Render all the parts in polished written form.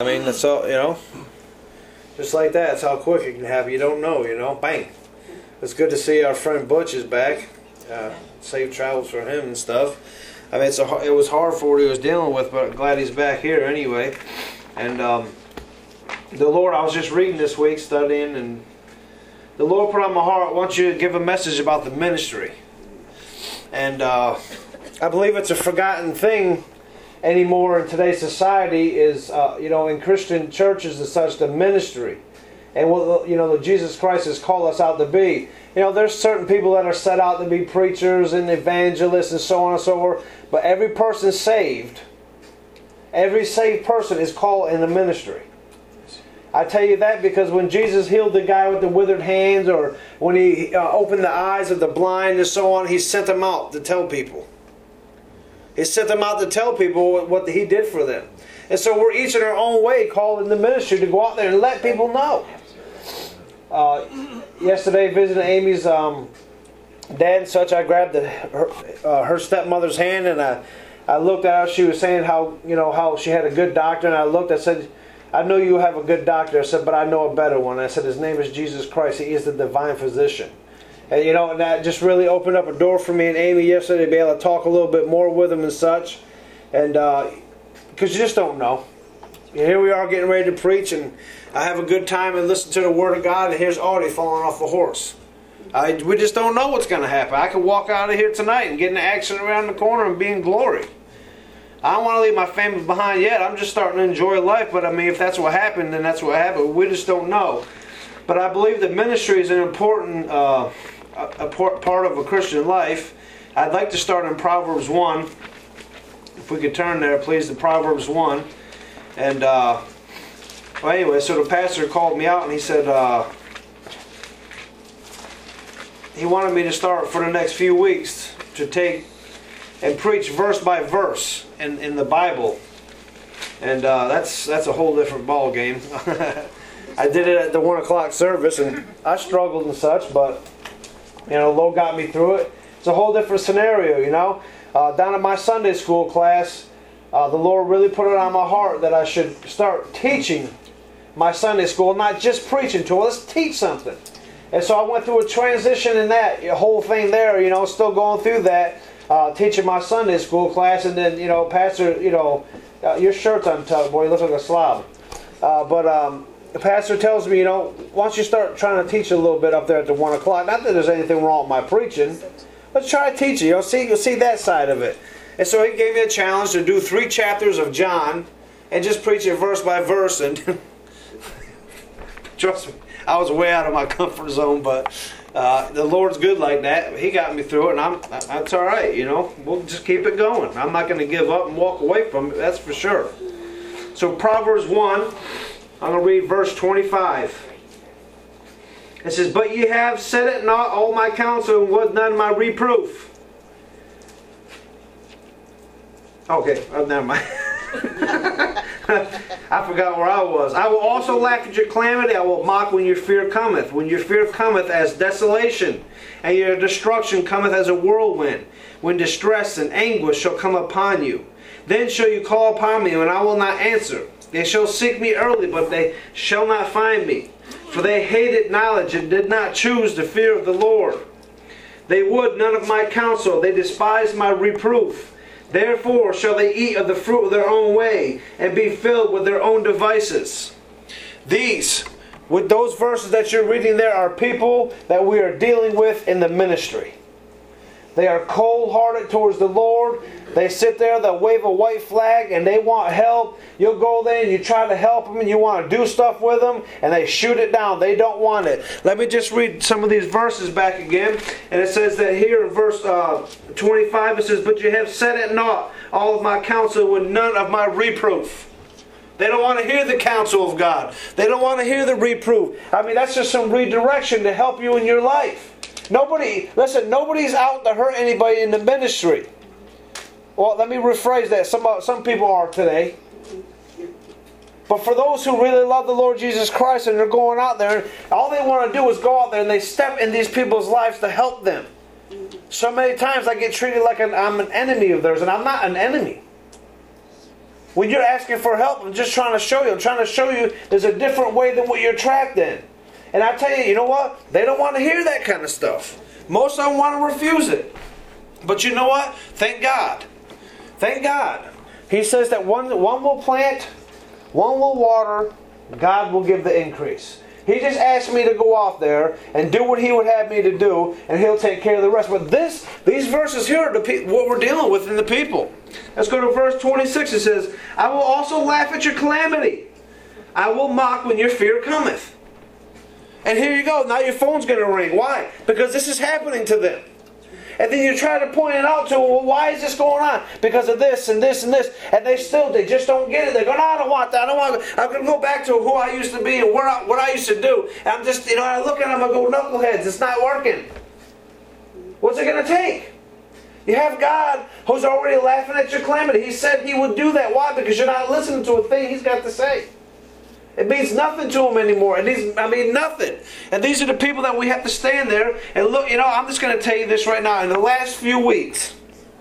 I mean, that's all, just like that. That's how quick it can happen. You don't know, bang. It's good to see our friend Butch is back. Safe travels for him and stuff. I mean, it was hard for what he was dealing with, but I'm glad he's back here anyway. And the Lord, I was just reading this week, studying, and the Lord put on my heart, I want you to give a message about the ministry. And I believe it's a forgotten thing anymore in today's society is, in Christian churches and such, the ministry. And what, Jesus Christ has called us out to be. There's certain people that are set out to be preachers and evangelists and so on and so forth. But every person saved, every saved person is called in the ministry. I tell you that because when Jesus healed the guy with the withered hands, or when He opened the eyes of the blind and so on, He sent them out to tell people. He sent them out to tell people what He did for them. And so we're each in our own way called in the ministry to go out there and let people know. Yesterday, visiting Amy's dad and such, I grabbed her stepmother's hand, and I looked at her. She was saying how she had a good doctor, and I said, I know you have a good doctor. I said, but I know a better one. I said, his name is Jesus Christ. He is the divine physician. And and that just really opened up a door for me and Amy yesterday to be able to talk a little bit more with him and such. And because you just don't know. Here we are getting ready to preach, and I have a good time and listen to the Word of God, and here's Audie falling off a horse. We just don't know what's going to happen. I could walk out of here tonight and get in action around the corner and be in glory. I don't want to leave my family behind yet. I'm just starting to enjoy life, but I mean, if that's what happened, then that's what happened. We just don't know. But I believe that ministry is an important part of a Christian life. I'd like to start in Proverbs 1. If we could turn there, please, to Proverbs 1. And, anyway, so the pastor called me out and he said he wanted me to start for the next few weeks to take and preach verse by verse in the Bible. And that's a whole different ball game. I did it at the 1 o'clock service, and I struggled and such, but Lord got me through it. It's a whole different scenario, Down at my Sunday school class, the Lord really put it on my heart that I should start teaching my Sunday school, not just preaching to it. Let's teach something. And so I went through a transition in that whole thing there, still going through that, teaching my Sunday school class, and then, Pastor, your shirt's untucked, boy, you look like a slob. But the pastor tells me, why don't you start trying to teach a little bit up there at the 1 o'clock. Not that there's anything wrong with my preaching. Let's try to teach it. You'll see that side of it. And so he gave me a challenge to do 3 chapters of John and just preach it verse by verse. And trust me, I was way out of my comfort zone, but the Lord's good like that. He got me through it, and that's all right. We'll just keep it going. I'm not going to give up and walk away from it. That's for sure. So Proverbs 1, I'm going to read verse 25. It says, "But ye have said it not all my counsel, and was none my reproof." Okay, never mind. I forgot where I was. "I will also laugh at your calamity. I will mock when your fear cometh. When your fear cometh as desolation, and your destruction cometh as a whirlwind. When distress and anguish shall come upon you. Then shall you call upon me, and I will not answer. They shall seek me early, but they shall not find me. For they hated knowledge, and did not choose the fear of the Lord. They would none of my counsel. They despised my reproof. Therefore shall they eat of the fruit of their own way, and be filled with their own devices." With those verses that you're reading there, are people that we are dealing with in the ministry. They are cold-hearted towards the Lord. They sit there, they'll wave a white flag, and they want help. You'll go there and you try to help them, and you want to do stuff with them, and they shoot it down. They don't want it. Let me just read some of these verses back again. And it says that here in verse 25, it says, "But you have said it not, all of my counsel, with none of my reproof." They don't want to hear the counsel of God. They don't want to hear the reproof. I mean, that's just some redirection to help you in your life. Nobody's out to hurt anybody in the ministry. Well, let me rephrase that. Some people are today. But for those who really love the Lord Jesus Christ and they're going out there, all they want to do is go out there and they step in these people's lives to help them. So many times I get treated like I'm an enemy of theirs, and I'm not an enemy. When you're asking for help, I'm just trying to show you. I'm trying to show you there's a different way than what you're trapped in. And I tell you, you know what? They don't want to hear that kind of stuff. Most of them want to refuse it. But you know what? Thank God. Thank God. He says that one will plant, one will water, God will give the increase. He just asked me to go out there and do what He would have me to do, and He'll take care of the rest. But these verses here are what we're dealing with in the people. Let's go to verse 26. It says, I will also laugh at your calamity. I will mock when your fear cometh. And here you go. Now your phone's going to ring. Why? Because this is happening to them. And then you try to point it out to them. Well, why is this going on? Because of this and this and this. And they just don't get it. They go, no, I don't want that. I don't want that. I'm going to go back to who I used to be and what I used to do. And I'm just, I look at them and go, knuckleheads, it's not working. What's it going to take? You have God who's already laughing at your calamity. He said He would do that. Why? Because you're not listening to a thing He's got to say. It means nothing to Him anymore. Nothing. And these are the people that we have to stand there and look. I'm just going to tell you this right now. In the last few weeks,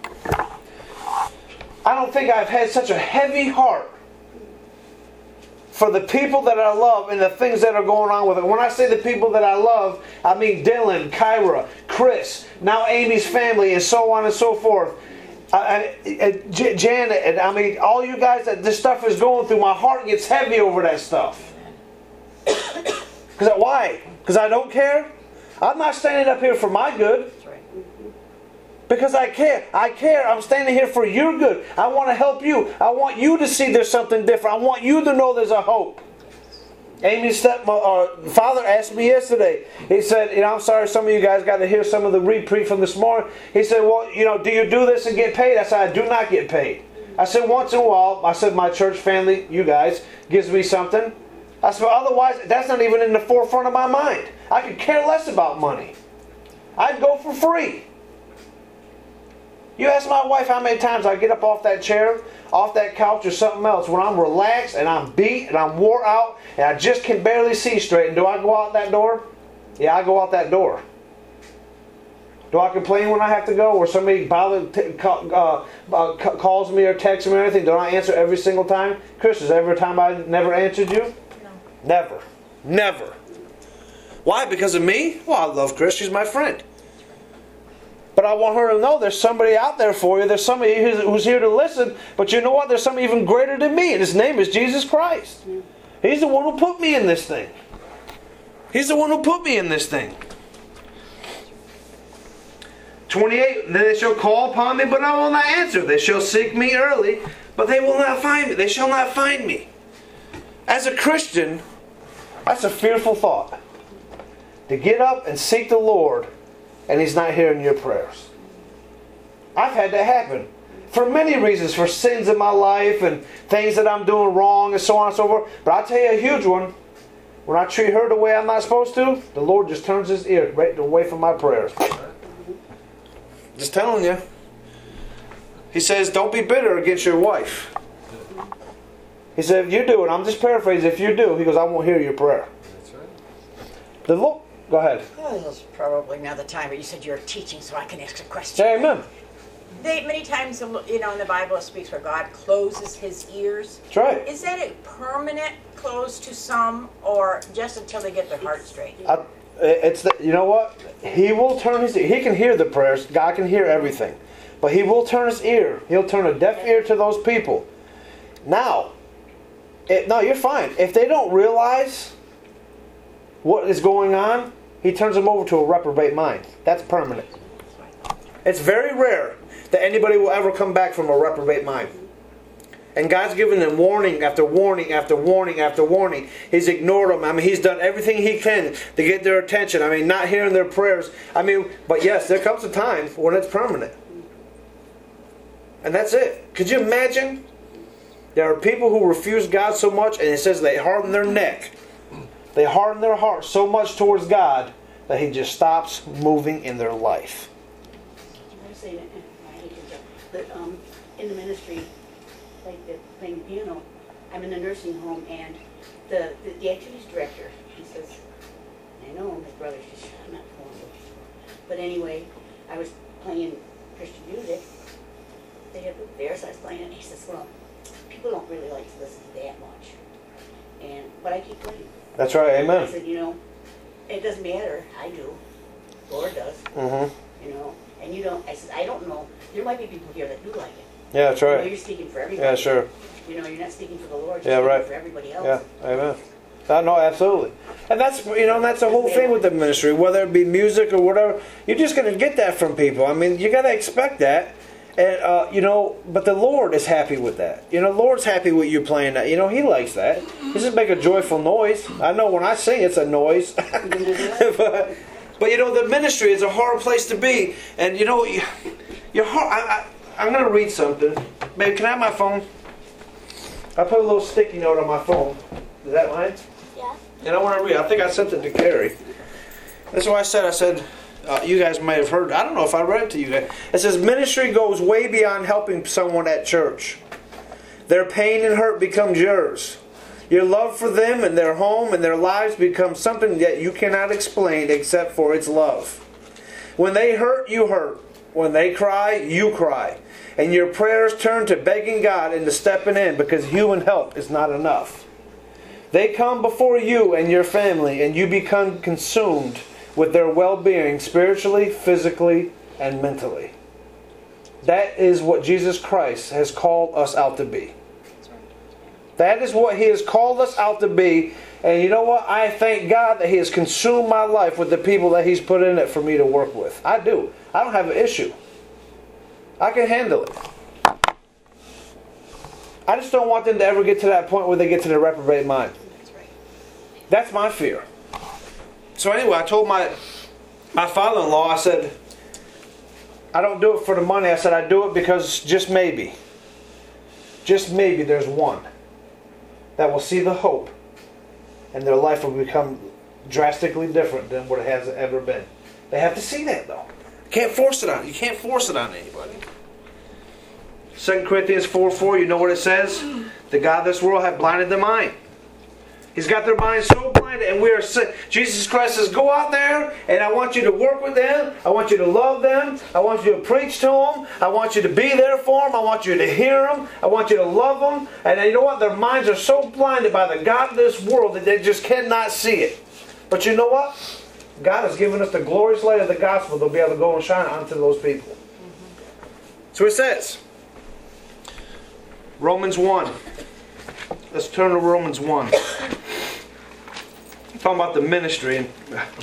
I don't think I've had such a heavy heart for the people that I love and the things that are going on with it. When I say the people that I love, I mean Dylan, Kyra, Chris, now Amy's family, and so on and so forth. Janet, and all you guys that this stuff is going through, my heart gets heavy over that stuff. Why? Because I don't care? I'm not standing up here for my good. Because I care. I care. I'm standing here for your good. I want to help you. I want you to see there's something different. I want you to know there's a hope. Amy's father asked me yesterday. He said, I'm sorry some of you guys got to hear some of the reprieve from this morning. He said, well, do you do this and get paid? I said, I do not get paid. I said, once in a while, I said, my church family, you guys, gives me something. I said, well, otherwise, that's not even in the forefront of my mind. I could care less about money. I'd go for free. You ask my wife how many times I get up off that chair, off that couch or something else when I'm relaxed and I'm beat and I'm wore out and I just can barely see straight. And do I go out that door? Yeah, I go out that door. Do I complain when I have to go or somebody calls me or texts me or anything? Do I answer every single time? Chris, is there ever a time I never answered you? No. Never. Never. Why? Because of me? Well, I love Chris. She's my friend. But I want her to know there's somebody out there for you. There's somebody who's here to listen. But you know what? There's somebody even greater than me. And His name is Jesus Christ. He's the one who put me in this thing. He's the one who put me in this thing. 28. Then they shall call upon me, but I will not answer. They shall seek me early, but they will not find me. They shall not find me. As a Christian, that's a fearful thought. To get up and seek the Lord, and He's not hearing your prayers. I've had that happen. For many reasons. For sins in my life and things that I'm doing wrong and so on and so forth. But I'll tell you a huge one. When I treat her the way I'm not supposed to, the Lord just turns His ear right away from my prayers. Just telling you. He says, don't be bitter against your wife. He said, if you do, and I'm just paraphrasing, if you do, He goes, I won't hear your prayer. That's right. The Lord... Go ahead. Well, this is probably another time, but you said you're teaching, so I can ask a question. Amen. Many times, in the Bible it speaks where God closes His ears. That's right. Is that a permanent close to some, or just until they get their heart straight? You know what? He will turn His ear. He can hear the prayers. God can hear everything. But He will turn His ear. He'll turn a deaf ear to those people. Now, no, you're fine. If they don't realize what is going on, He turns them over to a reprobate mind. That's permanent. It's very rare that anybody will ever come back from a reprobate mind. And God's given them warning after warning after warning after warning. He's ignored them. He's done everything He can to get their attention. Not hearing their prayers. But yes, there comes a time when it's permanent. And that's it. Could you imagine? There are people who refuse God so much, and it says they harden their neck. They harden their heart so much towards God that He just stops moving in their life. I say that, I hate to jump, but in the ministry, like playing piano, I'm in a nursing home, and the activities director, he says, I know my brother, I'm not pulling it. But anyway, I was playing Christian music. They had the bears, I was playing it, and he says, well, people people don't really like to listen to that much. But I keep playing. That's right. I Amen. said, it doesn't matter. I do. Lord does. And you don't. I said, I don't know. There might be people here that do like it. Yeah, that's right. You're speaking for everybody. Yeah, sure. You're not speaking for the Lord. You're speaking for everybody else. Yeah, amen. No, absolutely. And that's that's the whole thing with the ministry, whether it be music or whatever. You're just going to get that from people. I mean, you got to expect that. And but the Lord is happy with that. The Lord's happy with you playing that. He likes that. He doesn't make a joyful noise. I know when I sing, it's a noise. but the ministry is a hard place to be. And your heart. I'm going to read something. Babe, can I have my phone? I put a little sticky note on my phone. Is that mine? Yeah. And I want to read. I think I sent it to Carrie. That's why I said, you guys may have heard. I don't know if I read it to you guys. It says, ministry goes way beyond helping someone at church. Their pain and hurt becomes yours. Your love for them and their home and their lives becomes something that you cannot explain except for its love. When they hurt, you hurt. When they cry, you cry. And your prayers turn to begging God and to stepping in because human help is not enough. They come before you and your family and you become consumed with their well-being spiritually, physically, and mentally. That is what Jesus Christ has called us out to be. That is what He has called us out to be. And you know what? I thank God that He has consumed my life with the people that He's put in it for me to work with. I do. I don't have an issue. I can handle it. I just don't want them to ever get to that point where they get to the reprobate mind. That's my fear. So anyway, I told my father-in-law, I said, I don't do it for the money. I said, I do it because just maybe there's one that will see the hope and their life will become drastically different than what it has ever been. They have to see that though. You can't force it on anybody. 2 Corinthians 4:4, you know what it says? The God of this world hath blinded their mind. He's got their mind so blinded, and we are sick. Jesus Christ says, go out there, and I want you to work with them. I want you to love them. I want you to preach to them. I want you to be there for them. I want you to hear them. I want you to love them. And you know what? Their minds are so blinded by the God of this world that they just cannot see it. But you know what? God has given us the glorious light of the gospel to be able to go and shine onto those people. So it says, Romans 1. Let's turn to Romans 1. Talking about the ministry and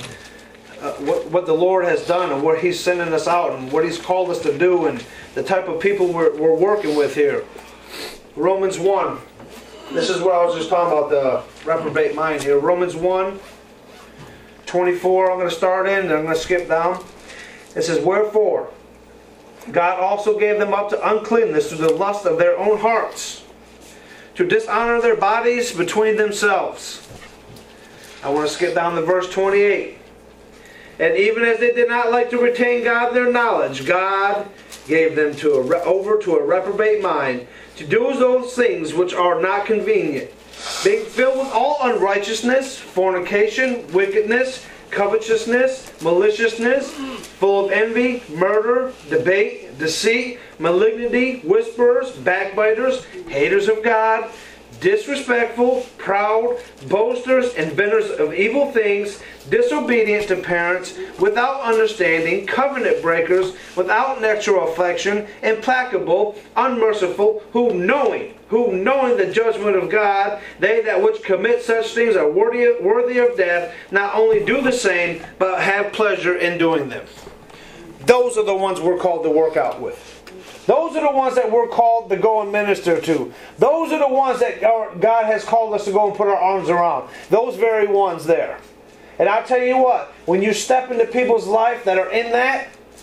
what the Lord has done and where He's sending us out and what He's called us to do and the type of people we're working with here. Romans 1. This is what I was just talking about, the reprobate mind here. Romans 1, 24, I'm going to start in and I'm going to skip down. It says, wherefore, God also gave them up to uncleanness through the lust of their own hearts, to dishonor their bodies between themselves. I want to skip down to verse 28. And even as they did not like to retain God in their knowledge, God gave them over to a reprobate mind, to do those things which are not convenient, being filled with all unrighteousness, fornication, wickedness, covetousness, maliciousness, full of envy, murder, debate, deceit, malignity, whisperers, backbiters, haters of God, disrespectful, proud, boasters, inventors of evil things, disobedient to parents, without understanding, covenant breakers, without natural affection, implacable, unmerciful, who knowing the judgment of God, they that which commit such things are worthy of death, not only do the same, but have pleasure in doing them. Those are the ones we're called to work out with. Those are the ones that we're called to go and minister to. Those are the ones that God has called us to go and put our arms around. Those very ones there. And I'll tell you what, when you step into people's life that are in that,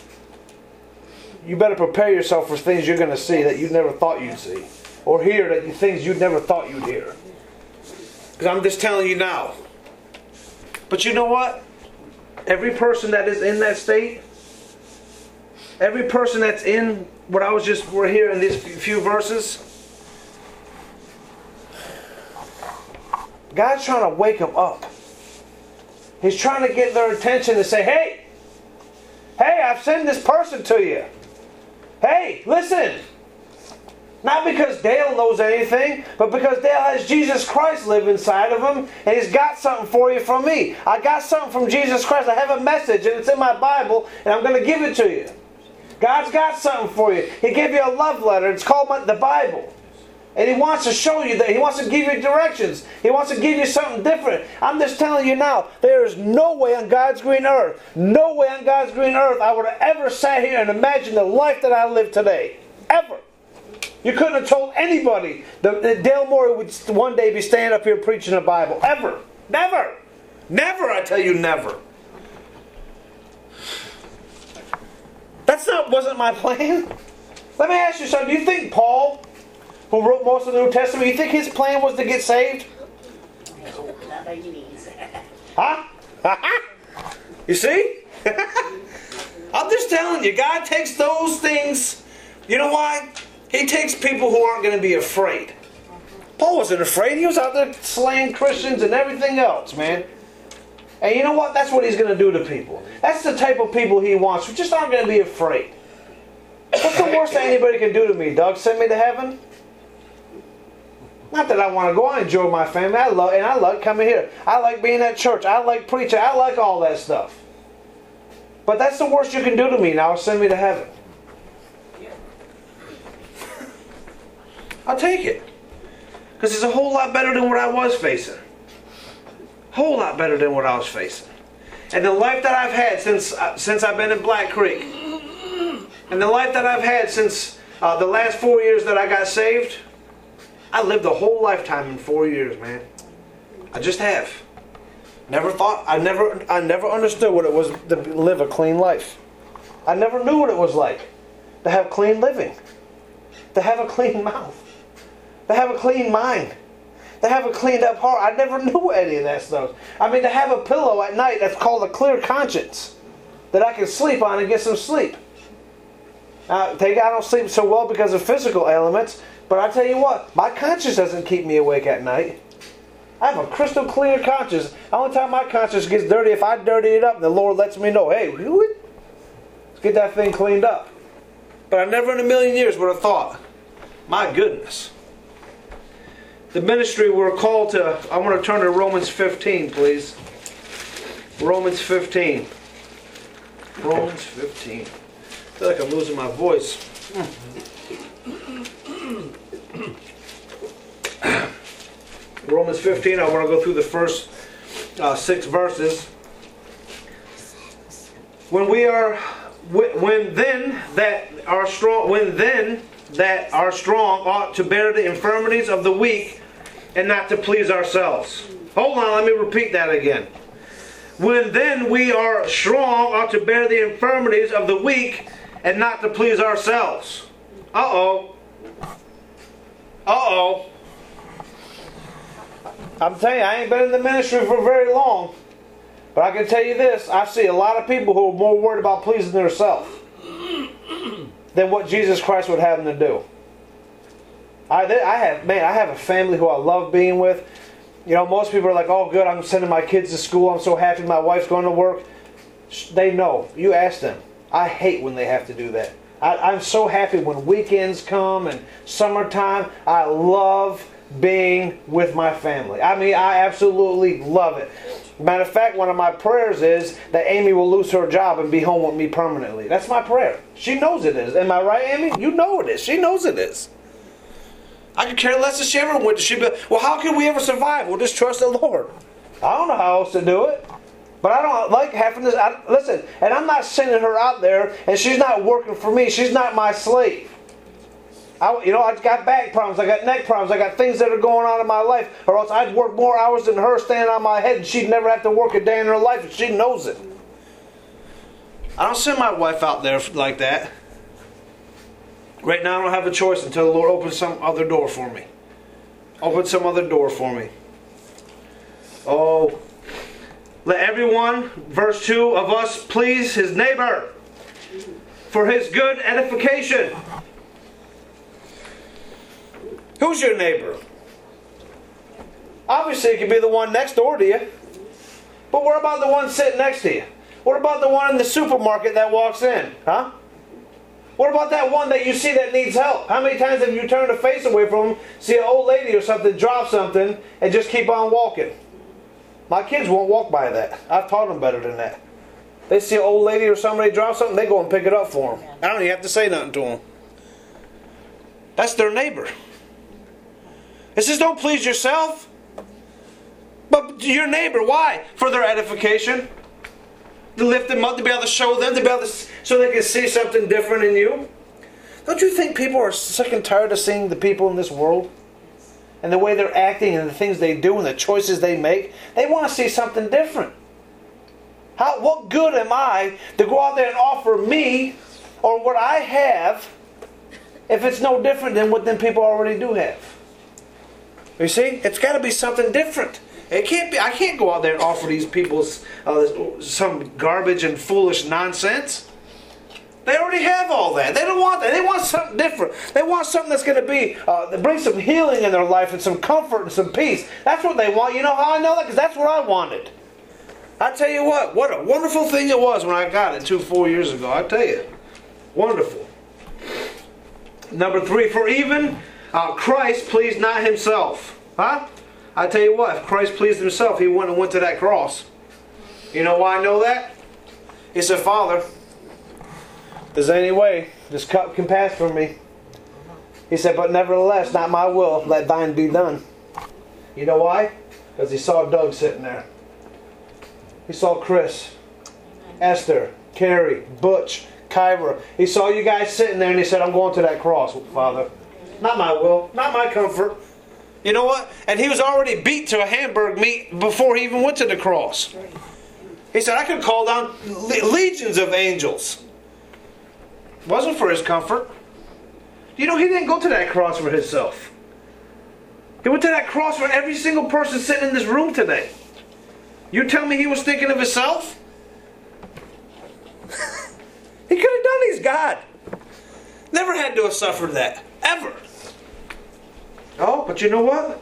you better prepare yourself for things you're going to see that you never thought you'd see. Or hear things you never thought you'd hear. Because I'm just telling you now. But you know what? Every person that is in that state, every person that's in what we're here in these few verses, God's trying to wake them up. He's trying to get their attention to say, hey, I've sent this person to you. Hey, listen. Not because Dale knows anything, but because Dale has Jesus Christ live inside of him, and he's got something for you from me. I got something from Jesus Christ. I have a message, and it's in my Bible, and I'm going to give it to you. God's got something for you. He gave you a love letter. It's called the Bible. And He wants to show you that. He wants to give you directions. He wants to give you something different. I'm just telling you now, there is no way on God's green earth, no way on God's green earth I would have ever sat here and imagined the life that I live today. Ever. You couldn't have told anybody that Dale Morey would one day be standing up here preaching the Bible. Ever. Never. Never, I tell you, never. Wasn't my plan. Let me ask you something. Do you think Paul, who wrote most of the New Testament, you think his plan was to get saved? Not by any means. Huh? You see? I'm just telling you, God takes those things. You know why? He takes people who aren't going to be afraid. Paul wasn't afraid. He was out there slaying Christians and everything else, man. And you know what? That's what He's going to do to people. That's the type of people He wants, who just aren't going to be afraid. What's the worst thing anybody can do to me, Doug? Send me to heaven? Not that I want to go. I enjoy my family. I like coming here. I like being at church. I like preaching. I like all that stuff. But that's the worst you can do to me now, is send me to heaven. I'll take it. Because it's a whole lot better than what I was facing. Whole lot better than what I was facing. And the life that I've had since I've been in Black Creek, and the life that I've had since the last 4 years that I got saved, I lived a whole lifetime in 4 years, man. I just have. I never understood what it was to live a clean life. I never knew what it was like to have clean living, to have a clean mouth, to have a clean mind, to have a cleaned up heart. I never knew any of that stuff. I mean, to have a pillow at night that's called a clear conscience that I can sleep on and get some sleep. Now, I don't sleep so well because of physical elements, but I tell you what, my conscience doesn't keep me awake at night. I have a crystal clear conscience. The only time my conscience gets dirty, if I dirty it up, the Lord lets me know, hey, let's get that thing cleaned up. But I never in a million years would have thought, my goodness. The ministry we're called to, I want to turn to Romans 15, please. Romans 15. Romans 15. I feel like I'm losing my voice. Romans 15, I want to go through the first 6 verses. When then that are strong ought to bear the infirmities of the weak and not to please ourselves. Hold on, let me repeat that again. When then we are strong ought to bear the infirmities of the weak and not to please ourselves. Uh-oh. Uh-oh. I'm telling you, I ain't been in the ministry for very long. But I can tell you this, I see a lot of people who are more worried about pleasing themselves than what Jesus Christ would have them to do. I have a family who I love being with. You know, most people are like, oh good, I'm sending my kids to school, I'm so happy my wife's going to work. They know. You ask them. I hate when they have to do that. I'm so happy when weekends come and summertime. I love being with my family. I mean, I absolutely love it. Matter of fact, one of my prayers is that Amy will lose her job and be home with me permanently. That's my prayer. She knows it is. Am I right, Amy? You know it is. She knows it is. I could care less if she ever went. She'd be, well, how can we ever survive? We'll just trust the Lord. I don't know how else to do it. But I don't like having this. Listen, and I'm not sending her out there, and she's not working for me. She's not my slave. I got back problems, I got neck problems, I got things that are going on in my life, or else I'd work more hours than her standing on my head, and she'd never have to work a day in her life, and she knows it. I don't send my wife out there like that. Right now I don't have a choice until the Lord opens some other door for me. Open some other door for me. Oh, let everyone, verse 2, of us please his neighbor for his good edification. Who's your neighbor? Obviously it could be the one next door to you. But what about the one sitting next to you? What about the one in the supermarket that walks in? Huh? What about that one that you see that needs help? How many times have you turned a face away from them, see an old lady or something drop something, and just keep on walking? My kids won't walk by that. I've taught them better than that. They see an old lady or somebody drop something, they go and pick it up for them. I don't even have to say nothing to them. That's their neighbor. It says don't please yourself, but your neighbor. Why? For their edification. To lift them up, to be able to show them, to be able to, so they can see something different in you. Don't you think people are sick and tired of seeing the people in this world? And the way they're acting and the things they do and the choices they make? They want to see something different. What good am I to go out there and offer me or what I have if it's no different than what them people already do have? You see? It's got to be something different. It can't be. I can't go out there and offer these people some garbage and foolish nonsense. They already have all that. They don't want that. They want something different. They want something that's going to be that brings some healing in their life and some comfort and some peace. That's what they want. You know how I know that? Because that's what I wanted. I tell you what a wonderful thing it was when I got it 4 years ago. I tell you, wonderful. Number 3, for even Christ pleased not himself. Huh? I tell you what, if Christ pleased himself, he wouldn't have went to that cross. You know why I know that? He said, Father, if there's any way this cup can pass from me. He said, but nevertheless, not my will, let thine be done. You know why? Because he saw Doug sitting there. He saw Chris, Esther, Carrie, Butch, Kyra. He saw you guys sitting there and he said, I'm going to that cross, Father. Not my will, not my comfort. You know what? And he was already beat to a Hamburg meat before he even went to the cross. He said, I could call down legions of angels. It wasn't for his comfort. You know, he didn't go to that cross for himself. He went to that cross for every single person sitting in this room today. You tell me he was thinking of himself? He could have done it. He's God. Never had to have suffered that. Ever. Oh, but you know what?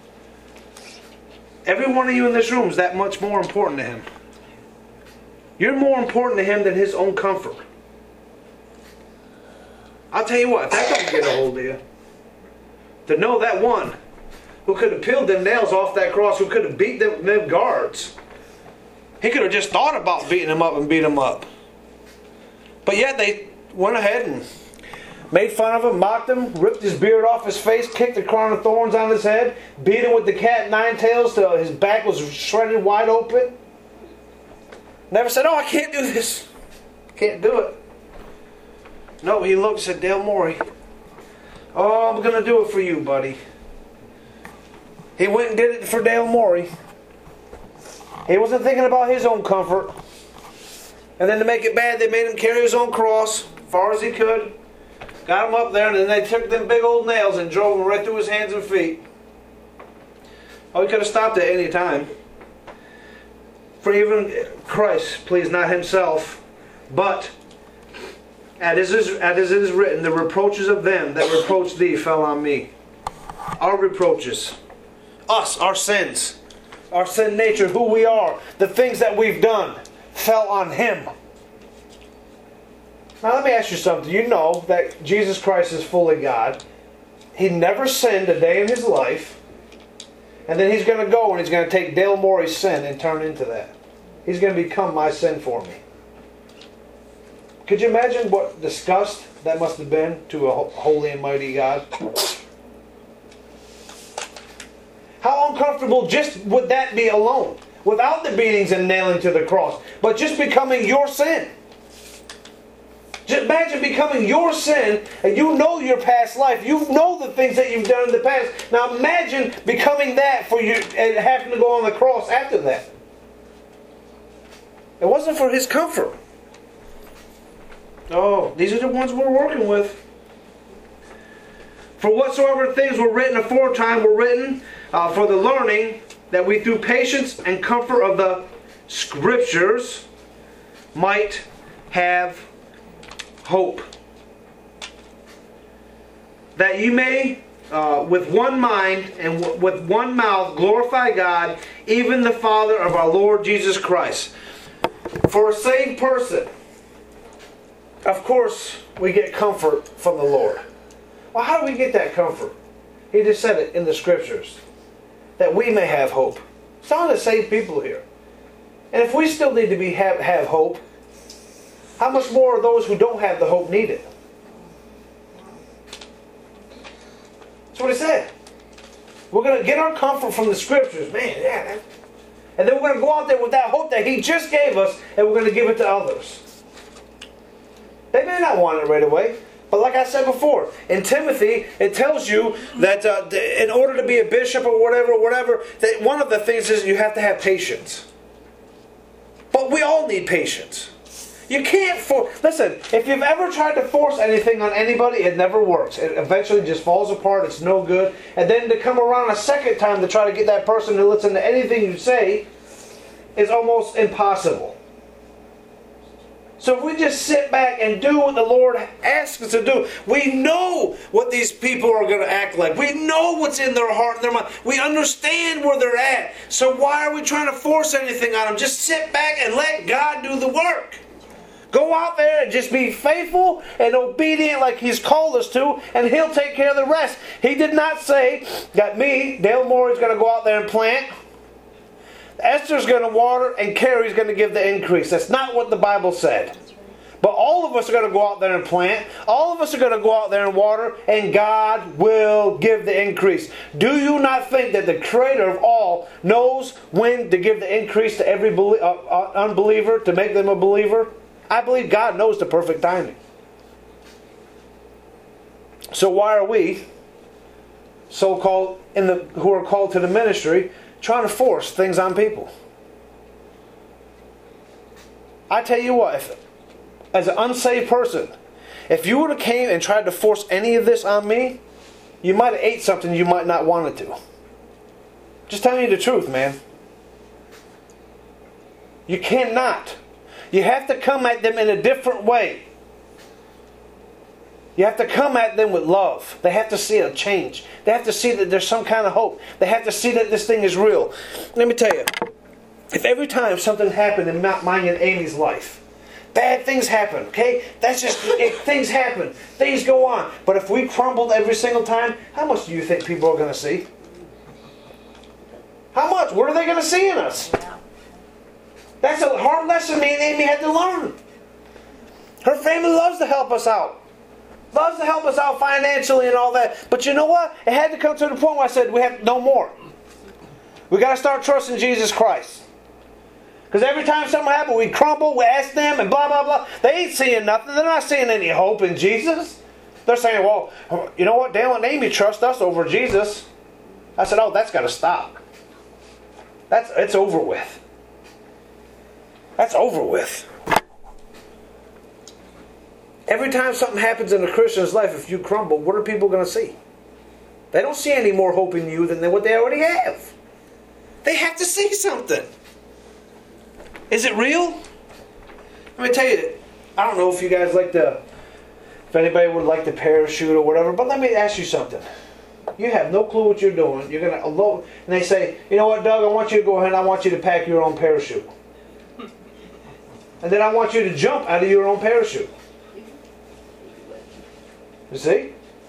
Every one of you in this room is that much more important to him. You're more important to him than his own comfort. I'll tell you what, if that doesn't get a hold of you, to know that one who could have peeled them nails off that cross, who could have beat them guards, he could have just thought about beating them up and beat them up. But yet they went ahead and made fun of him, mocked him, ripped his beard off his face, kicked the crown of thorns on his head, beat him with the cat nine tails till his back was shredded wide open. Never said, oh, I can't do this. Can't do it. No, he looked and said, Dale Morey, oh, I'm going to do it for you, buddy. He went and did it for Dale Morey. He wasn't thinking about his own comfort. And then to make it bad, they made him carry his own cross as far as he could. Got him up there, and then they took them big old nails and drove them right through his hands and feet. Oh, he could have stopped at any time. For even Christ pleased not himself, but as it is written, the reproaches of them that reproached thee fell on me. Our reproaches, us, our sins, our sin nature, who we are, the things that we've done, fell on him. Now let me ask you something. You know that Jesus Christ is fully God. He never sinned a day in his life. And then he's going to go and he's going to take Dale Morey's sin and turn into that. He's going to become my sin for me. Could you imagine what disgust that must have been to a holy and mighty God? How uncomfortable just would that be alone? Without the beatings and nailing to the cross. But just becoming your sin. Just imagine becoming your sin, and you know your past life. You know the things that you've done in the past. Now imagine becoming that for you and having to go on the cross after that. It wasn't for his comfort. Oh, these are the ones we're working with. For whatsoever things were written aforetime were written for the learning, that we through patience and comfort of the Scriptures might have hope. That you may with one mind and with one mouth glorify God, even the Father of our Lord Jesus Christ. For a saved person, of course, we get comfort from the Lord. Well, how do we get that comfort? He just said it in the Scriptures. That we may have hope. It's not to save people here. And if we still need to have hope, how much more are those who don't have the hope need it? That's what he said. We're going to get our comfort from the Scriptures. Man, yeah. And then we're going to go out there with that hope that He just gave us, and we're going to give it to others. They may not want it right away. But like I said before, in Timothy, it tells you that in order to be a bishop or whatever, that one of the things is you have to have patience. But we all need patience. You can't force... Listen, if you've ever tried to force anything on anybody, it never works. It eventually just falls apart. It's no good. And then to come around a second time to try to get that person to listen to anything you say is almost impossible. So if we just sit back and do what the Lord asks us to do, we know what these people are going to act like. We know what's in their heart and their mind. We understand where they're at. So why are we trying to force anything on them? Just sit back and let God do the work. Go out there and just be faithful and obedient like He's called us to, and He'll take care of the rest. He did not say that me, Dale Moore, is going to go out there and plant. Esther's going to water, and Carrie's going to give the increase. That's not what the Bible said. But all of us are going to go out there and plant. All of us are going to go out there and water, and God will give the increase. Do you not think that the Creator of all knows when to give the increase to every unbeliever to make them a believer? I believe God knows the perfect timing. So why are we, so-called who are called to the ministry, trying to force things on people? I tell you what, as an unsaved person, if you would have came and tried to force any of this on me, you might have ate something you might not wanted to. Just telling you the truth, man. You cannot. You have to come at them in a different way. You have to come at them with love. They have to see a change. They have to see that there's some kind of hope. They have to see that this thing is real. Let me tell you, if every time something happened in mine and Amy's life, bad things happen, okay? That's just, things happen. Things go on. But if we crumbled every single time, how much do you think people are going to see? How much? What are they going to see in us? That's a hard lesson me and Amy had to learn. Her family loves to help us out. Loves to help us out financially and all that. But you know what? It had to come to the point where I said, we have no more. We got to start trusting Jesus Christ. Because every time something happens, we crumble, we ask them, and blah, blah, blah. They ain't seeing nothing. They're not seeing any hope in Jesus. They're saying, well, you know what? Dale and Amy trust us over Jesus. I said, oh, that's got to stop. It's over with. That's over with. Every time something happens in a Christian's life, if you crumble, what are people going to see? They don't see any more hope in you than what they already have. They have to see something. Is it real? Let me tell you, I don't know if you guys if anybody would like to parachute or whatever, but let me ask you something. You have no clue what you're doing. You're going to, and they say, you know what, Doug, I want you to go ahead and I want you to pack your own parachute. And then I want you to jump out of your own parachute. You see?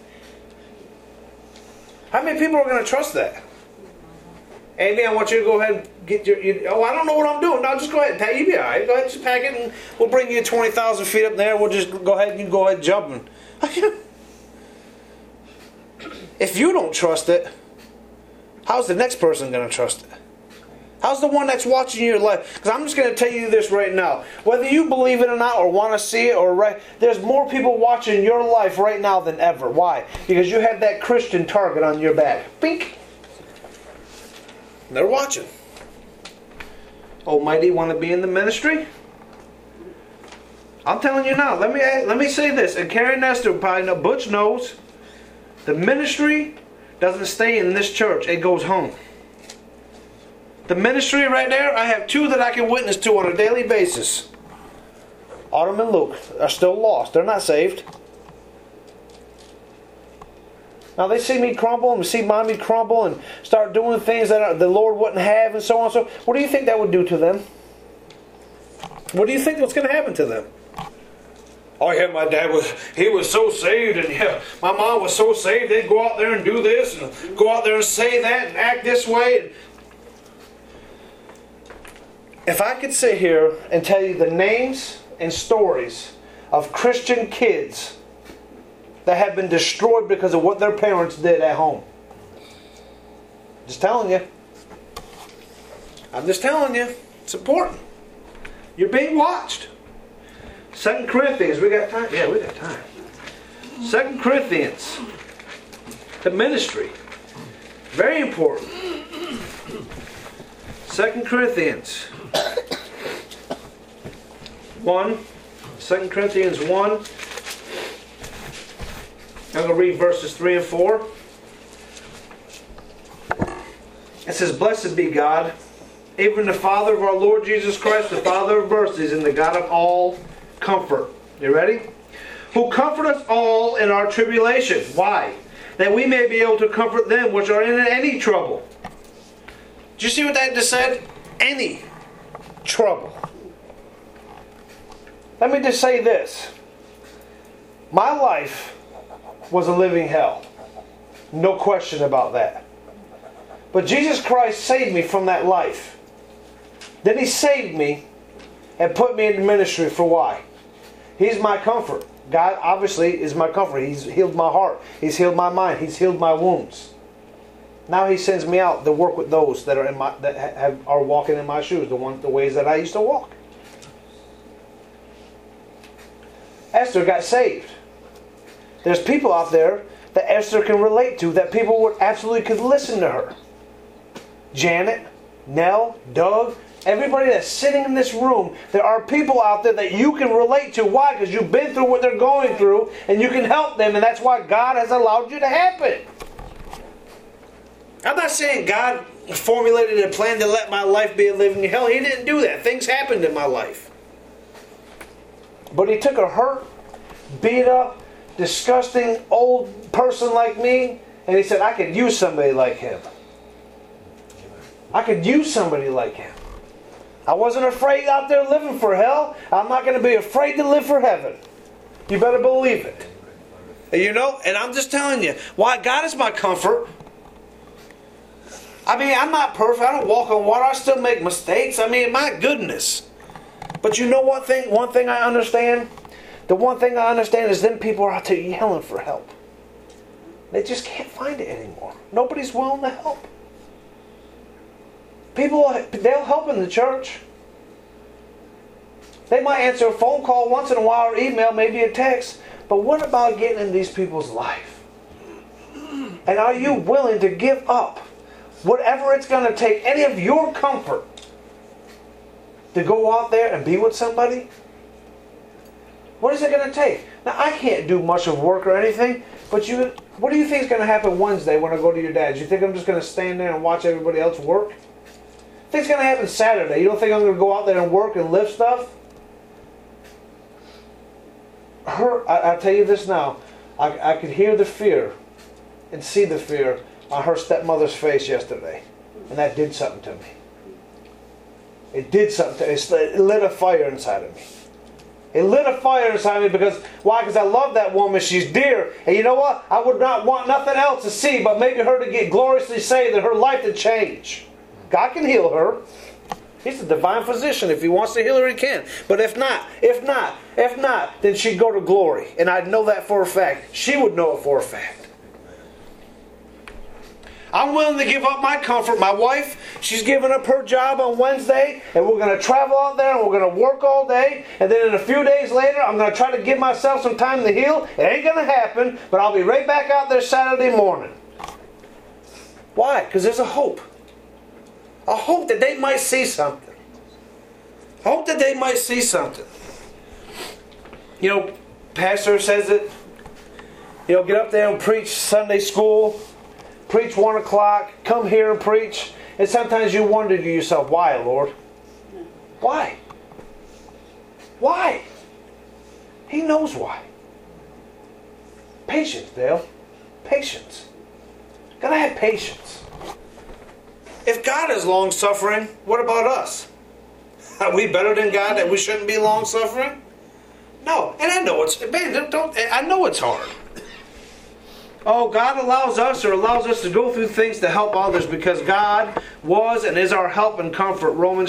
How many people are going to trust that? Amy, I want you to go ahead and get oh, I don't know what I'm doing. No, just go ahead. You'll be all right. Go ahead, just pack it, and we'll bring you 20,000 feet up there. We'll just go ahead and you go ahead and jump. If you don't trust it, how's the next person going to trust it? How's the one that's watching your life? Because I'm just going to tell you this right now. Whether you believe it or not, or want to see it, there's more people watching your life right now than ever. Why? Because you have that Christian target on your back. Bink. They're watching. Almighty want to be in the ministry? I'm telling you now. Let me say this. And Carrie Nestor probably know. Butch knows. The ministry doesn't stay in this church. It goes home. The ministry right there, I have two that I can witness to on a daily basis. Autumn and Luke are still lost. They're not saved. Now they see me crumble and see mommy crumble and start doing things that the Lord wouldn't have and so on. So what do you think that would do to them? What do you think what's going to happen to them? Oh yeah, my dad was so saved, and yeah, my mom was so saved. They'd go out there and do this, and go out there and say that, and act this way. If I could sit here and tell you the names and stories of Christian kids that have been destroyed because of what their parents did at home. Just telling you. I'm just telling you. It's important. You're being watched. 2 Corinthians. We got time? Yeah, we got time. 2 Corinthians. The ministry. Very important. 2 Corinthians 1. 2 Corinthians 1. I'm going to read verses 3 and 4. It says, Blessed be God, even the Father of our Lord Jesus Christ, the Father of mercies, and the God of all comfort. You ready? Who comfort us all in our tribulation. Why? That we may be able to comfort them which are in any trouble. Did you see what that just said? Any trouble. Let me just say this. My life was a living hell. No question about that. But Jesus Christ saved me from that life. Then He saved me and put me in ministry for why? He's my comfort. God obviously is my comfort. He's healed my heart. He's healed my mind. He's healed my wounds. Now He sends me out to work with those that are are walking in my shoes, the ways that I used to walk. Esther got saved. There's people out there that Esther can relate to, that people would absolutely could listen to her. Janet, Nell, Doug, everybody that's sitting in this room, there are people out there that you can relate to. Why? Because you've been through what they're going through, and you can help them, and that's why God has allowed you to happen. I'm not saying God formulated a plan to let my life be a living hell. He didn't do that. Things happened in my life. But He took a hurt, beat up, disgusting old person like me, and He said, I could use somebody like him. I could use somebody like him. I wasn't afraid out there living for hell. I'm not going to be afraid to live for heaven. You better believe it. You know, and I'm just telling you, why God is my comfort. I mean, I'm not perfect. I don't walk on water. I still make mistakes. I mean, my goodness. But you know one thing I understand? The one thing I understand is them people are out there yelling for help. They just can't find it anymore. Nobody's willing to help. People, they'll help in the church. They might answer a phone call once in a while or email, maybe a text. But what about getting in these people's life? And are you willing to give up whatever it's going to take, any of your comfort, to go out there and be with somebody? What is it going to take? Now, I can't do much of work or anything, but what do you think is going to happen Wednesday when I go to your dad's? You think I'm just going to stand there and watch everybody else work? I think it's going to happen Saturday. You don't think I'm going to go out there and work and lift stuff? I'll tell you this now. I could hear the fear and see the fear on her stepmother's face yesterday. And that did something to me. It did something to me. It lit a fire inside of me. It lit a fire inside of me because, why? Because I love that woman. She's dear. And you know what? I would not want nothing else to see but maybe her to get gloriously saved and her life to change. God can heal her. He's a divine physician. If He wants to heal her, He can. But if not, then she'd go to glory. And I'd know that for a fact. She would know it for a fact. I'm willing to give up my comfort. My wife, she's giving up her job on Wednesday, and we're going to travel out there, and we're going to work all day, and then in a few days later, I'm going to try to give myself some time to heal. It ain't going to happen, but I'll be right back out there Saturday morning. Why? Because there's a hope. A hope that they might see something. I hope that they might see something. You know, pastor says it. You know, get up there and preach Sunday school. Preach 1 o'clock. Come here and preach. And sometimes you wonder to yourself, why, Lord? Why? Why? He knows why. Patience, Dale. Patience. Gotta have patience. If God is long-suffering, what about us? Are we better than God that we shouldn't be long-suffering? No, and I know it's, man, I know it's hard. Oh, God allows us to go through things to help others because God was and is our help and comfort. Romans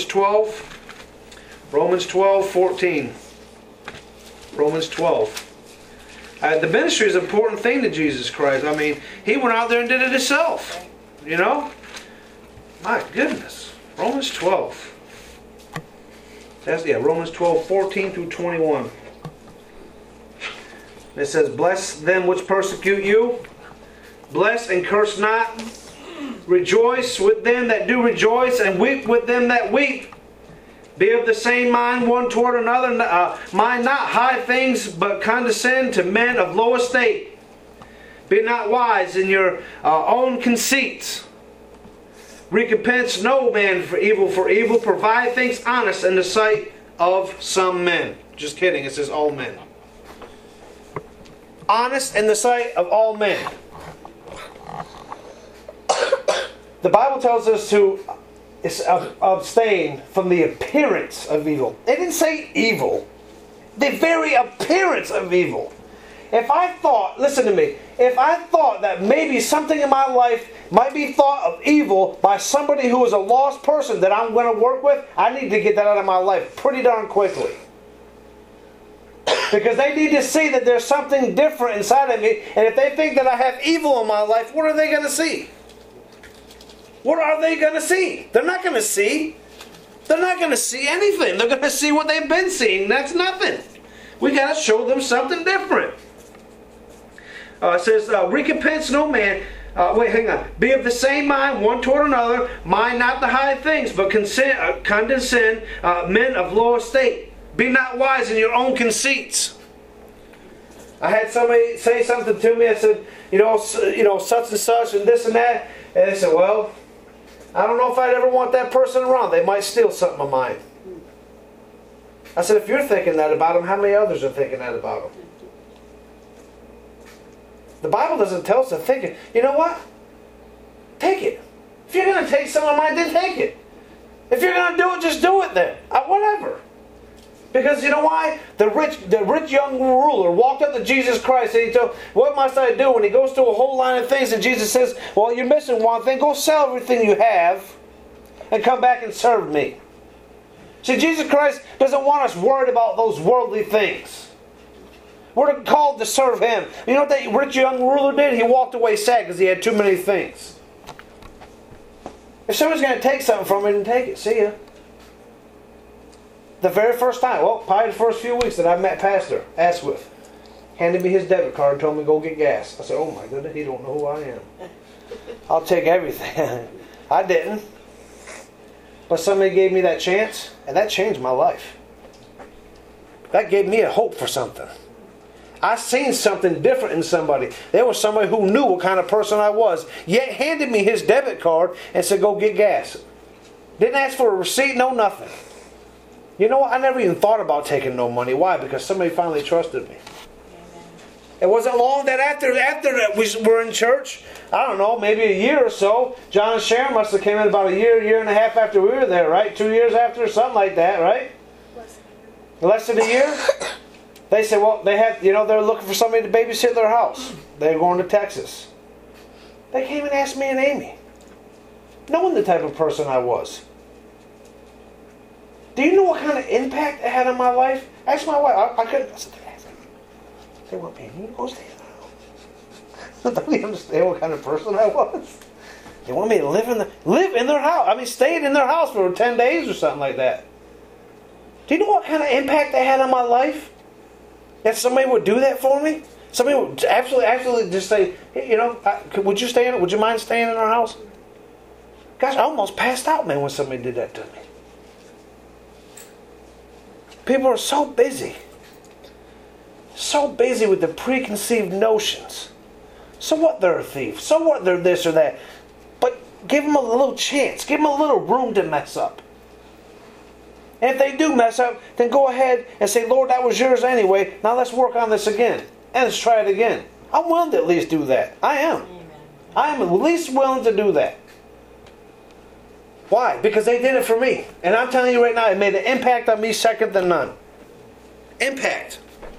12:14. Romans 12. The ministry is an important thing to Jesus Christ. I mean, He went out there and did it Himself. You know? My goodness. Romans 12. Romans 12:14 through 21. It says, bless them which persecute you. Bless and curse not. Rejoice with them that do rejoice, and weep with them that weep. Be of the same mind one toward another. Mind not high things, but condescend to men of low estate. Be not wise in your own conceits. Recompense no man for evil. Provide things honest in the sight of some men. Just kidding, it says all men. Honest in the sight of all men. The Bible tells us to abstain from the appearance of evil. It didn't say evil. The very appearance of evil. If I thought, listen to me, if I thought that maybe something in my life might be thought of evil by somebody who is a lost person that I'm going to work with, I need to get that out of my life pretty darn quickly. Because they need to see that there's something different inside of me. And if they think that I have evil in my life, what are they going to see? What are they going to see? They're not going to see. They're not going to see anything. They're going to see what they've been seeing. That's nothing. We got to show them something different. It says, recompense no man. Hang on. Be of the same mind one toward another. Mind not the high things, but condescend men of low estate. Be not wise in your own conceits. I had somebody say something to me. I said, such and such and this and that. And they said, well, I don't know if I'd ever want that person around. They might steal something of mine. I said, if you're thinking that about them, how many others are thinking that about them? The Bible doesn't tell us to think it. You know what? Take it. If you're going to take some of mine, then take it. If you're going to do it, just do it then. Whatever. Because you know why? The rich young ruler walked up to Jesus Christ and he told, what must I do? And he goes through a whole line of things and Jesus says, well, you're missing one thing. Go sell everything you have and come back and serve me. See, Jesus Christ doesn't want us worried about those worldly things. We're called to serve Him. You know what that rich young ruler did? He walked away sad because he had too many things. If someone's going to take something from him, then take it. See ya. The very first time, probably the first few weeks that I met Pastor Asquith, handed me his debit card and told me to go get gas. I said, oh my goodness, he don't know who I am. I'll take everything. I didn't. But somebody gave me that chance, and that changed my life. That gave me a hope for something. I seen something different in somebody. There was somebody who knew what kind of person I was, yet handed me his debit card and said, go get gas. Didn't ask for a receipt, no nothing. You know what? I never even thought about taking no money. Why? Because somebody finally trusted me. It wasn't long that after that we were in church, I don't know, maybe a year or so, John and Sharon must have came in about a year and a half after we were there, right? 2 years after, something like that, right? Less than a year? They said, well, they're looking for somebody to babysit their house. They're going to Texas. They came and asked me and Amy, knowing the type of person I was. Do you know what kind of impact it had on my life? Ask my wife. I couldn't. I said, they want me to go stay in their house. Don't you understand what kind of person I was? They want me to live in their house. I mean, stayed in their house for 10 days or something like that. Do you know what kind of impact that had on my life? That somebody would do that for me? Somebody would absolutely just say, hey, would you mind staying in our house? Gosh, I almost passed out, man, when somebody did that to me. People are so busy with the preconceived notions. So what, they're a thief. So what, they're this or that. But give them a little chance. Give them a little room to mess up. And if they do mess up, then go ahead and say, Lord, that was yours anyway. Now let's work on this again. And let's try it again. I'm willing to at least do that. I am. I am at least willing to do that. Why? Because they did it for me. And I'm telling you right now, it made an impact on me second to none. Impact.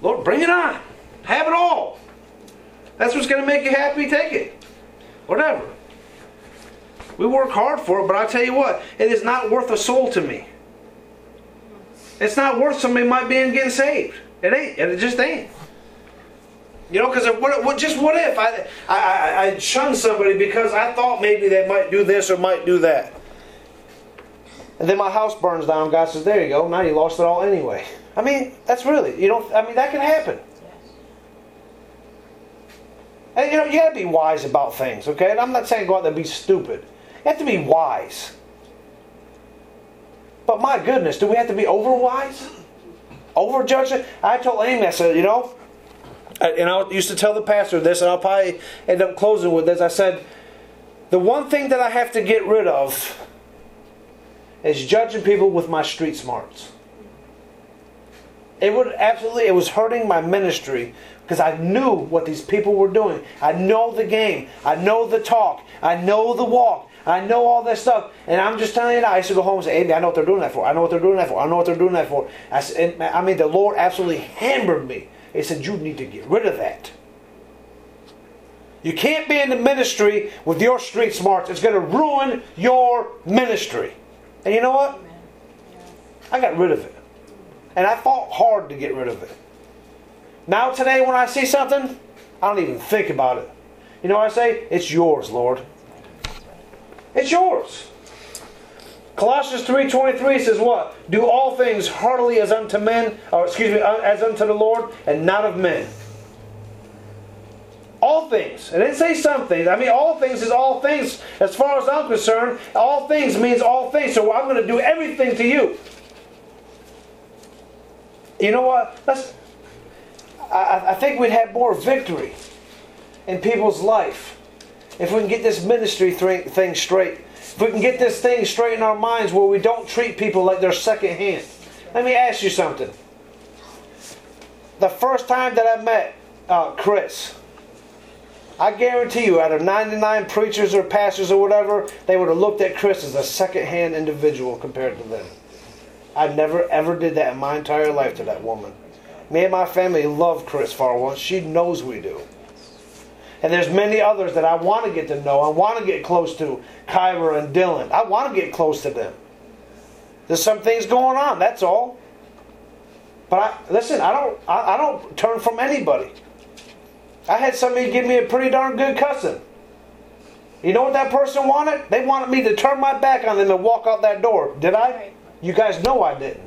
Lord, bring it on. Have it all. That's what's going to make you happy. Take it. Whatever. We work hard for it, but I tell you what, it is not worth a soul to me. It's not worth somebody might be getting saved. It ain't. It just ain't. You know, because what if I shunned somebody because I thought maybe they might do this or might do that. And then my house burns down. God says, there you go. Now you lost it all anyway. I mean, that's really, that can happen. And you got to be wise about things, okay? And I'm not saying go out there and be stupid. You have to be wise. But my goodness, do we have to be over wise? Over judging? I told Amy, I said, I used to tell the pastor this, and I'll probably end up closing with this. I said, the one thing that I have to get rid of is judging people with my street smarts. It was hurting my ministry because I knew what these people were doing. I know the game. I know the talk. I know the walk. I know all this stuff. And I'm just telling you now, I used to go home and say, Andy, I know what they're doing that for. I know what they're doing that for. I know what they're doing that for. The Lord absolutely hammered me. He said, you need to get rid of that. You can't be in the ministry with your street smarts. It's going to ruin your ministry. And you know what? I got rid of it. And I fought hard to get rid of it. Now today when I see something, I don't even think about it. You know what I say? It's yours, Lord. It's yours. Colossians 3:23 says what? Do all things heartily as unto men, as unto the Lord, and not of men. All things. It didn't say some things. I mean, all things is all things. As far as I'm concerned, all things means all things. So I'm going to do everything to you. You know what? I think we'd have more victory in people's life if we can get this ministry thing straight. If we can get this thing straight in our minds where we don't treat people like they're second hand. Let me ask you something. The first time that I met Chris, I guarantee you out of 99 preachers or pastors or whatever, they would have looked at Chris as a second hand individual compared to them. I never ever did that in my entire life to that woman. Me and my family love Chris Farwell. She knows we do. And there's many others that I want to get to know. I want to get close to. Kyra and Dylan. I want to get close to them. There's some things going on, that's all. But I don't turn from anybody. I had somebody give me a pretty darn good cussing. You know what that person wanted? They wanted me to turn my back on them and walk out that door. Did I? You guys know I didn't.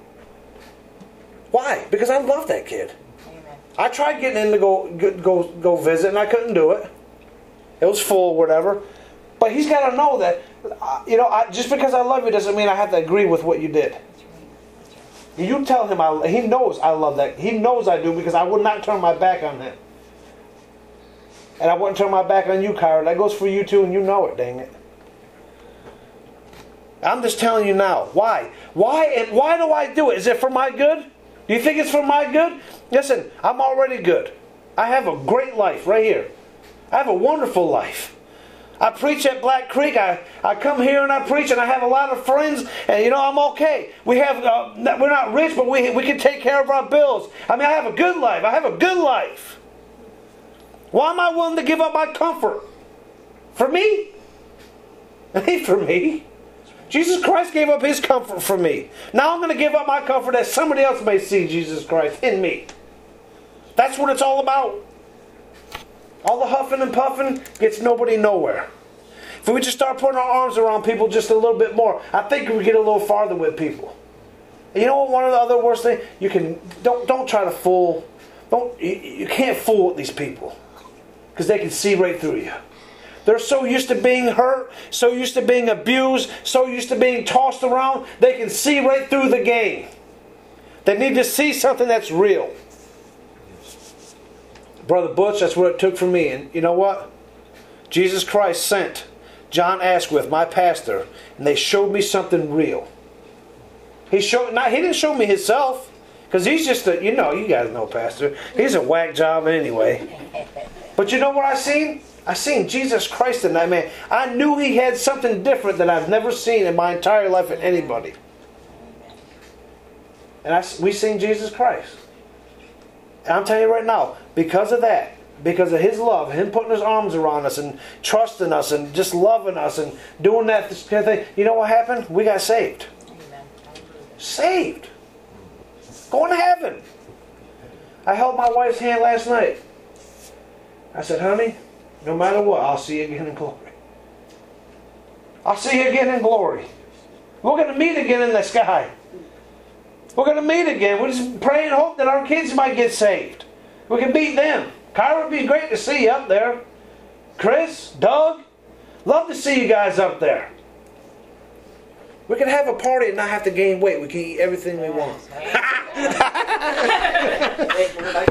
Why? Because I love that kid. Amen. I tried getting in to go visit and I couldn't do it. It was full or whatever. But he's got to know that, just because I love you doesn't mean I have to agree with what you did. You tell him, he knows I love that. He knows I do because I would not turn my back on him. And I wouldn't turn my back on you, Kyra. That goes for you too, and you know it, dang it. I'm just telling you now. Why? Why do I do it? Is it for my good? Do you think it's for my good? Listen, I'm already good. I have a great life right here. I have a wonderful life. I preach at Black Creek. I come here and I preach, and I have a lot of friends, and I'm okay. We're not rich, but we can take care of our bills. I mean, I have a good life. I have a good life. Why am I willing to give up my comfort? For me? It ain't for me. Jesus Christ gave up His comfort for me. Now I'm going to give up my comfort that somebody else may see Jesus Christ in me. That's what it's all about. All the huffing and puffing gets nobody nowhere. If we just start putting our arms around people just a little bit more, I think we get a little farther with people. And you know what? One of the other worst things, don't try to fool. You can't fool with these people because they can see right through you. They're so used to being hurt, so used to being abused, so used to being tossed around, they can see right through the game. They need to see something that's real. Brother Butch, that's what it took for me. And you know what? Jesus Christ sent John Asquith, my pastor, and they showed me something real. He didn't show me himself, because he's just you guys know pastor. He's a whack job anyway. But you know what I seen? I seen Jesus Christ in that man. I knew he had something different that I've never seen in my entire life in anybody. And we seen Jesus Christ. And I'm telling you right now, because of that, because of His love, Him putting His arms around us and trusting us and just loving us and doing that kind of thing, you know what happened? We got saved. Amen. Saved. Going to heaven. I held my wife's hand last night. I said, honey, no matter what, I'll see you again in glory. I'll see you again in glory. We're going to meet again in the sky. We're going to meet again. We just pray and hope that our kids might get saved. We can meet them. Kyra, would be great to see you up there. Chris, Doug, love to see you guys up there. We can have a party and not have to gain weight. We can eat everything we want.